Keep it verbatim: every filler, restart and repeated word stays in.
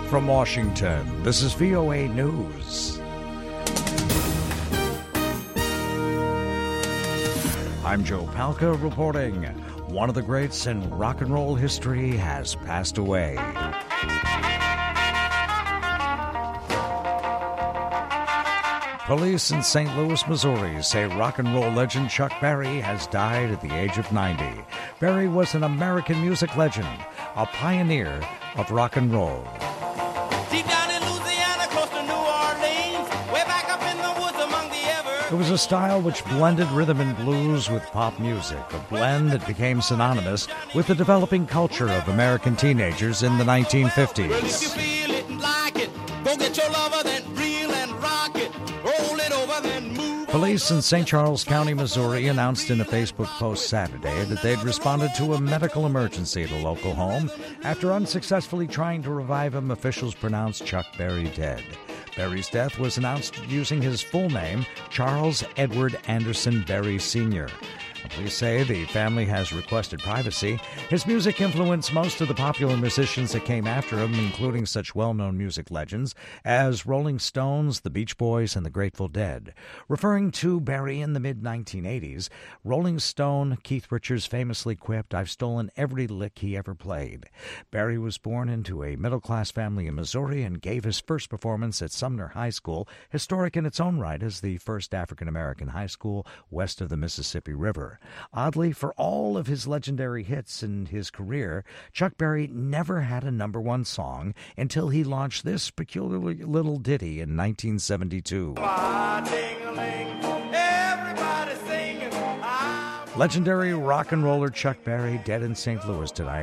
From Washington, this is V O A News. I'm Joe Palca reporting. One of the greats in rock and roll history has passed away. Police in Saint Louis, Missouri say rock and roll legend Chuck Berry has died at the age of ninety. Berry was an American music legend, a pioneer of rock and roll. Deep down in Louisiana, close to New Orleans, way back up in the woods among the ever. It was a style which blended rhythm and blues with pop music, a blend that became synonymous with the developing culture of American teenagers in the nineteen fifties. Well, if you feel it and like it, go get your lover, then reel and rock it. Roll it over, then move. Police in Saint Charles County, Missouri announced in a Facebook post Saturday that they'd responded to a medical emergency at a local home. After unsuccessfully trying to revive him, officials pronounced Chuck Berry dead. Berry's death was announced using his full name, Charles Edward Anderson Berry Senior Police say the family has requested privacy. His music influenced most of the popular musicians that came after him, including such well-known music legends as Rolling Stones, the Beach Boys, and the Grateful Dead. Referring to Berry in the mid nineteen eighties, Rolling Stone Keith Richards famously quipped, "I've stolen every lick he ever played." Berry was born into a middle-class family in Missouri and gave his first performance at Sumner High School, historic in its own right as the first African-American high school west of the Mississippi River. Oddly, for all of his legendary hits in his career, Chuck Berry never had a number one song until he launched this peculiar little ditty in nineteen seventy-two. Legendary rock and roller Chuck Berry, dead in Saint Louis tonight.